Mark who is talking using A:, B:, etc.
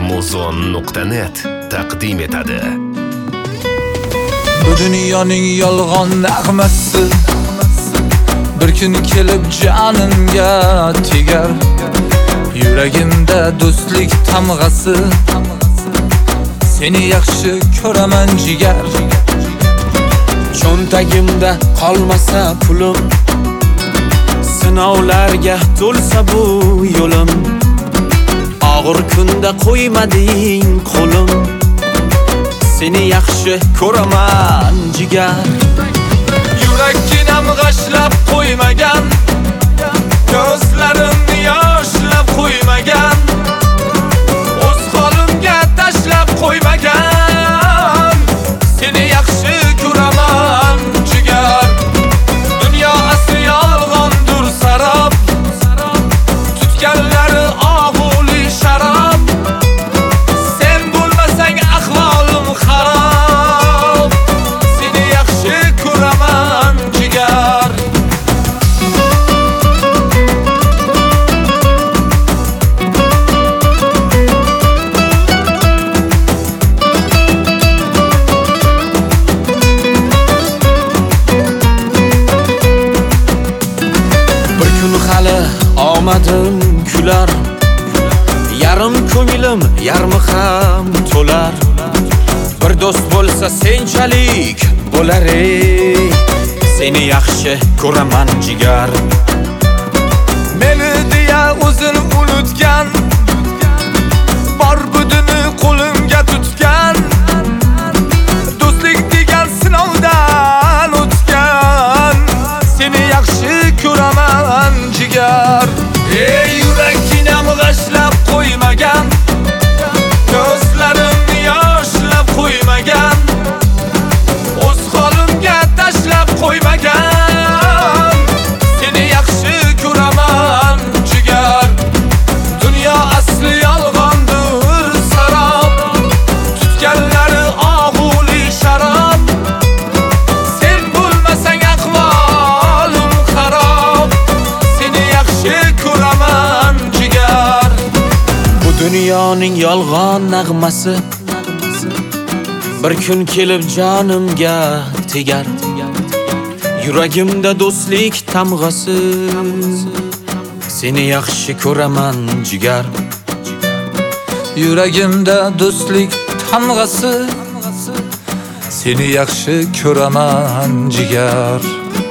A: Muzon.net taqdim etadi.
B: Bu dunyoning yolg'on nag'masi bir kun kelib jonimga tegar. Yuragimda do'stlik tamg'asi, seni yaxshi ko'raman jigar.
C: Cho'ntagimda qolmasa pulim, sinovlarga to'lsa bu yo'lim. Og'ir kunda qo'ymading qo'lim, seni yaxshi ko'raman jigar.
B: Yuraginam g'ashlab qo'ymagan, ko'zlarimni yoshlab qo'ymagan, o'z holimga tashlab qo'ymagan, seni yaxshi ko'raman jigar. Dunyo asli yolg'ondir sarob, tutganlari og'uli sharob. Sen bo'lmasang ahvolim xarob, seni yaxshi ko'raman jigar.
C: Bir kun hali omadim kular, yarim ko'nglim yarmi ham to'lar. Bir do'st bo'lsa senchalik bo'lar ey, seni yaxshi ko'raman jigar.
B: Meni deya o'zini unutgan, bor budini qo'limga tutgan, do'stlik degan sinovdan o'tgan, seni yaxshi ko'raman jigar. Ey yuraginam g'ashlab qo'ymagan, ko'zlarimni yoshlab qo'ymagan, o'z holimga tashlab qo'ymagan, seni yaxshi ko'raman jigar. Dunyo asli yolg'ondir sarob, tutganlari og'uli sharob. Sen bo'lmasang ahvolim xarob, seni yaxshi ko'raman jigar.
C: Bu dunyoning yolg'on nag'masi bir kun kelib jonimga tegar. Yuragimda do'stlik tamg'asi, seni yaxshi ko'raman jigar.
B: Yuragimda do'stlik tamg'asi, seni yaxshi ko'raman jigar.